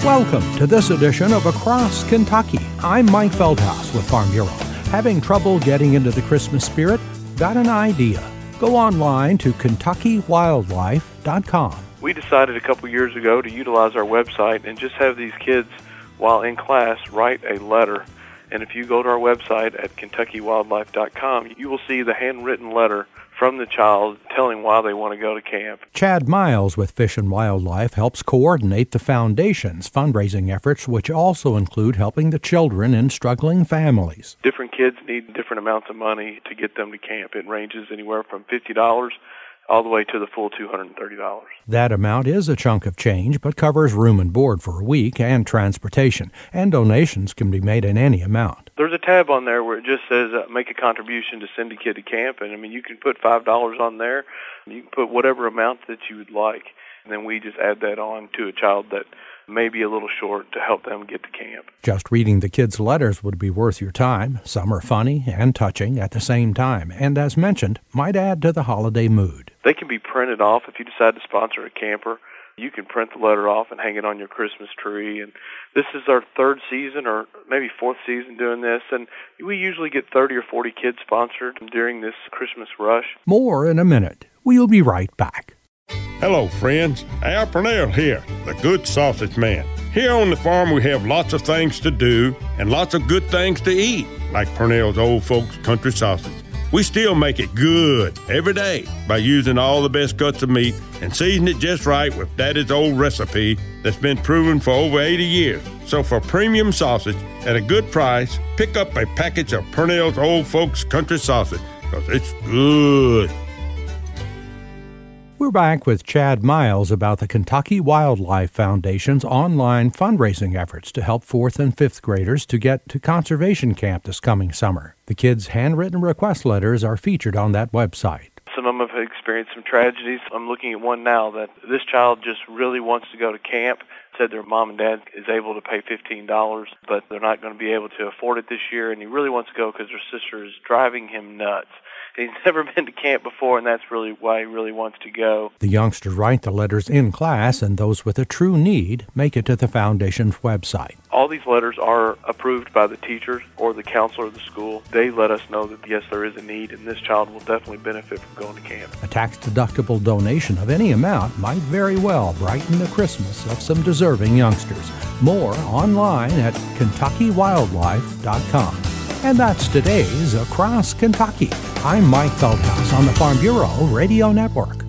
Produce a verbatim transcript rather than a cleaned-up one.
Welcome to this edition of Across Kentucky. I'm Mike Feldhaus with Farm Bureau. Having trouble getting into the Christmas spirit? Got an idea. Go online to kentucky wildlife dot com. We decided a couple years ago to utilize our website and just have these kids, while in class, write a letter. And if you go to our website at kentucky wildlife dot com, you will see the handwritten letter from the child telling why they want to go to camp. Chad Miles with Fish and Wildlife helps coordinate the Foundation's fundraising efforts, which also include helping the children in struggling families. Different kids need different amounts of money to get them to camp. It ranges anywhere from fifty dollars all the way to the full two hundred thirty dollars. That amount is a chunk of change, but covers room and board for a week and transportation, and donations can be made in any amount. There's a tab on there where it just says uh, make a contribution to send a kid to camp, and I mean you can put five dollars on there. You can put whatever amount that you would like, and then we just add that on to a child that may be a little short to help them get to camp. Just reading the kids' letters would be worth your time. Some are funny and touching at the same time, and as mentioned, might add to the holiday mood. They can be printed off if you decide to sponsor a camper. You can print the letter off and hang it on your Christmas tree. And this is our third season or maybe fourth season doing this, and we usually get thirty or forty kids sponsored during this Christmas rush. More in a minute. We'll be right back. Hello, friends. Al Purnell here, the good sausage man. Here on the farm, we have lots of things to do and lots of good things to eat, like Purnell's Old Folks Country Sausage. We still make it good every day by using all the best cuts of meat and season it just right with Daddy's old recipe that's been proven for over eighty years. So for premium sausage at a good price, pick up a package of Purnell's Old Folks Country Sausage, because it's good. We're back with Chad Miles about the Kentucky Wildlife Foundation's online fundraising efforts to help fourth and fifth graders to get to conservation camp this coming summer. The kids' handwritten request letters are featured on that website. Some of them have experienced some tragedies. I'm looking at one now that this child just really wants to go to camp. Said their mom and dad is able to pay fifteen dollars, but they're not going to be able to afford it this year, and he really wants to go because their sister is driving him nuts. He's never been to camp before, and that's really why he really wants to go. The youngsters write the letters in class, and those with a true need make it to the Foundation's website. All these letters are approved by the teachers or the counselor of the school. They let us know that, yes, there is a need, and this child will definitely benefit from going to camp. A tax-deductible donation of any amount might very well brighten the Christmas of some deserving youngsters. More online at kentucky wildlife dot com. And that's today's Across Kentucky. I'm Mike Feldhaus on the Farm Bureau Radio Network.